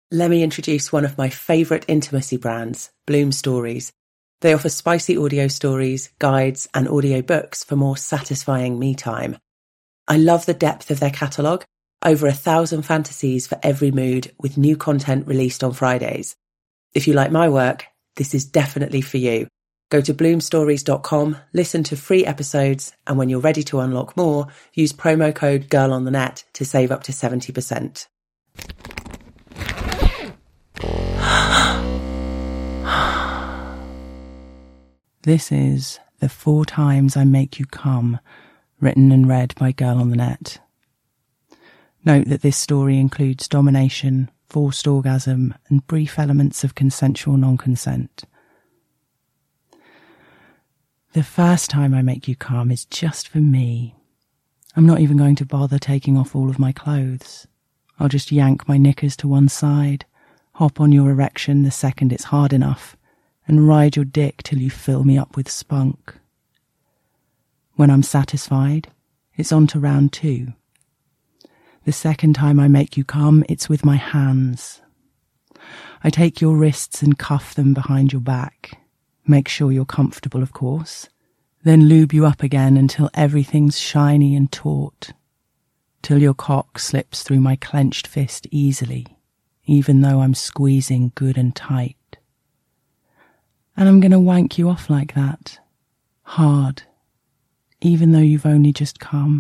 Let me introduce one of my favourite intimacy brands, Bloom Stories. They offer spicy audio stories, guides, and audio books for more satisfying me time. I love the depth of their catalogue, over 1,000 fantasies for every mood, with new content released on Fridays. If you like my work, this is definitely for you. Go to bloomstories.com, listen to free episodes, and when you're ready to unlock more, use promo code GIRLONTHENET to save up to 70%. This is The 4 Times I Make You Come, written and read by Girl on the Net. Note that this story includes domination, forced orgasm, and brief elements of consensual non-consent. The first time I make you come is just for me. I'm not even going to bother taking off all of my clothes. I'll just yank my knickers to one side, hop on your erection the second it's hard enough, and ride your dick till you fill me up with spunk. When I'm satisfied, it's on to round 2. The second time I make you come, it's with my hands. I take your wrists and cuff them behind your back. Make sure you're comfortable, of course. Then lube you up again until everything's shiny and taut. Till your cock slips through my clenched fist easily, even though I'm squeezing good and tight. And I'm going to wank you off like that, hard, even though you've only just come.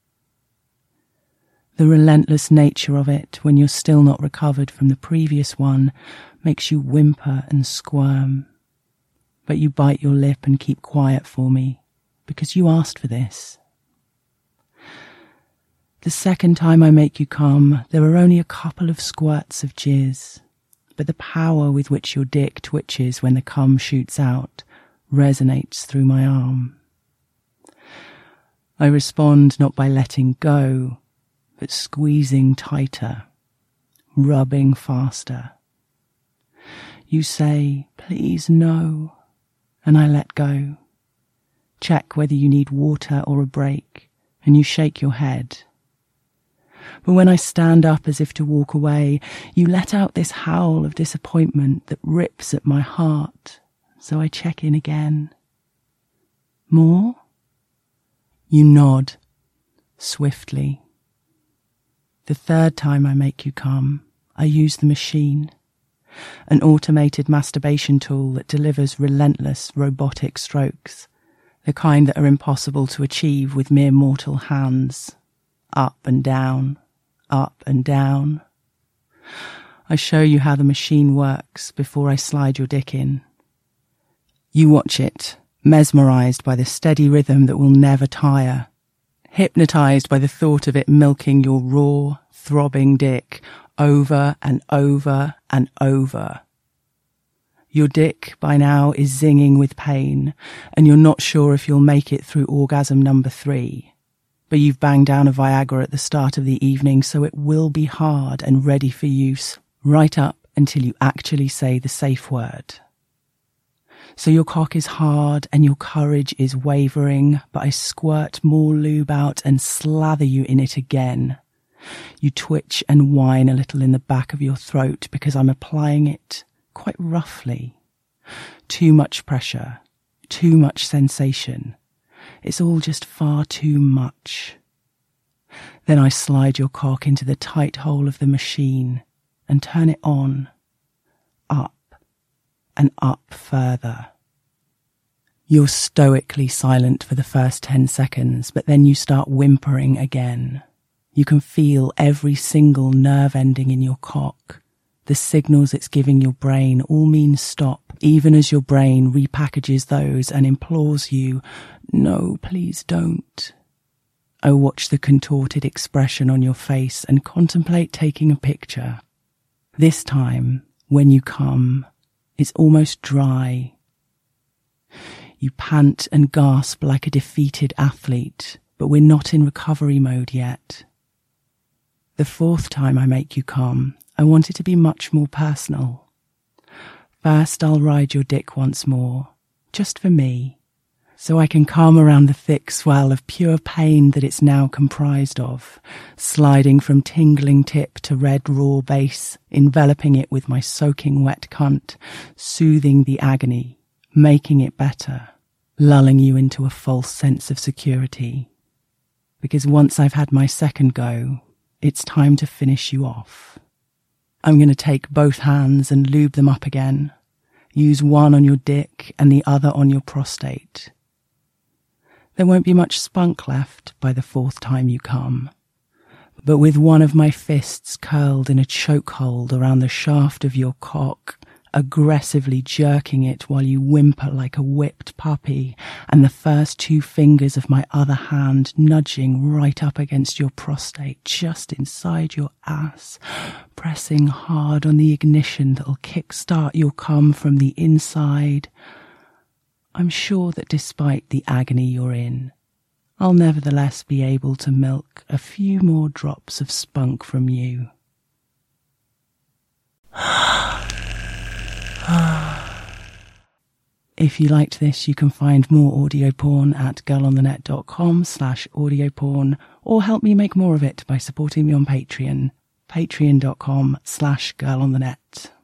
The relentless nature of it when you're still not recovered from the previous one makes you whimper and squirm. But you bite your lip and keep quiet for me, because you asked for this. The second time I make you come, there are only a couple of squirts of jizz. But the power with which your dick twitches when the cum shoots out resonates through my arm. I respond not by letting go, but squeezing tighter, rubbing faster. You say, please no, and I let go. Check whether you need water or a break, and you shake your head. But when I stand up as if to walk away, you let out this howl of disappointment that rips at my heart, so I check in again. More? You nod, swiftly. The third time I make you come, I use the machine, an automated masturbation tool that delivers relentless robotic strokes, the kind that are impossible to achieve with mere mortal hands. Up and down, up and down. I show you how the machine works before I slide your dick in. You watch it, mesmerised by the steady rhythm that will never tire, hypnotised by the thought of it milking your raw, throbbing dick over and over and over. Your dick by now is zinging with pain, and you're not sure if you'll make it through orgasm number 3. But you've banged down a Viagra at the start of the evening, so it will be hard and ready for use, right up until you actually say the safe word. So your cock is hard and your courage is wavering, but I squirt more lube out and slather you in it again. You twitch and whine a little in the back of your throat because I'm applying it quite roughly. Too much pressure, too much sensation. It's all just far too much. Then I slide your cock into the tight hole of the machine and turn it on, up and up further. You're stoically silent for the first 10 seconds, but then you start whimpering again. You can feel every single nerve ending in your cock. The signals it's giving your brain all mean stop, even as your brain repackages those and implores you, no, please don't. I watch the contorted expression on your face and contemplate taking a picture. This time, when you come, it's almost dry. You pant and gasp like a defeated athlete, but we're not in recovery mode yet. The fourth time I make you come, I want it to be much more personal. First, I'll ride your dick once more, just for me, so I can calm around the thick swell of pure pain that it's now comprised of, sliding from tingling tip to red raw base, enveloping it with my soaking wet cunt, soothing the agony, making it better, lulling you into a false sense of security. Because once I've had my second go, it's time to finish you off. I'm going to take both hands and lube them up again. Use one on your dick and the other on your prostate. There won't be much spunk left by the fourth time you come. But with one of my fists curled in a chokehold around the shaft of your cock, aggressively jerking it while you whimper like a whipped puppy, and the first two fingers of my other hand nudging right up against your prostate, just inside your ass, pressing hard on the ignition that'll kickstart your cum from the inside, I'm sure that despite the agony you're in, I'll nevertheless be able to milk a few more drops of spunk from you. If you liked this, you can find more audio porn at girlonthenet.com/audioporn, or help me make more of it by supporting me on Patreon, patreon.com/girlonthenet.